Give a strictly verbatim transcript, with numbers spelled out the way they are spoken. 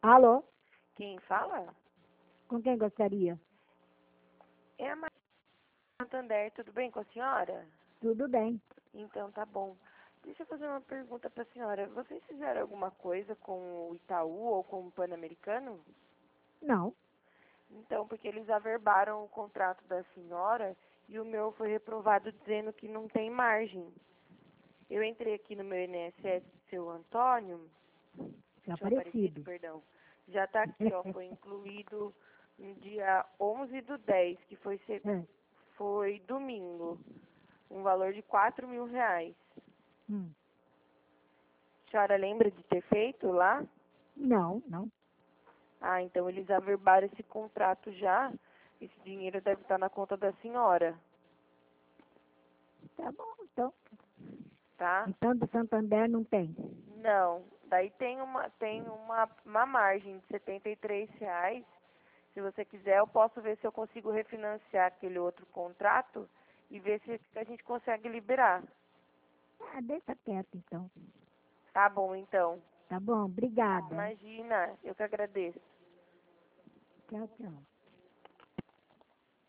Alô? Quem fala? Com quem gostaria? É a Maria Santander, tudo bem com a senhora? Tudo bem. Então tá bom. Deixa eu fazer uma pergunta para a senhora. Vocês fizeram alguma coisa com o Itaú ou com o Pan-Americano? Não. Então, porque eles averbaram o contrato da senhora e o meu foi reprovado dizendo que não tem margem. Eu entrei aqui no meu I N S S, seu Antônio, É seu Aparecido, Aparecido. perdão. Já tá aqui, ó, foi incluído no dia onze do dez, que foi, se- É. foi domingo, um valor de quatro mil reais. Hum. A senhora lembra de ter feito lá? Não, não. Ah, então eles averbaram esse contrato já. Esse dinheiro deve estar na conta da senhora, Tá bom, então. tá? Então do Santander não tem. Não, daí tem uma, tem uma, uma margem de setenta e três reais. Se você quiser, eu posso ver se eu consigo refinanciar aquele outro contrato e ver se a gente consegue liberar. Ah, deixa quieto então. Tá bom, então. Tá bom, obrigada. Imagina, eu que agradeço. Tchau, tchau.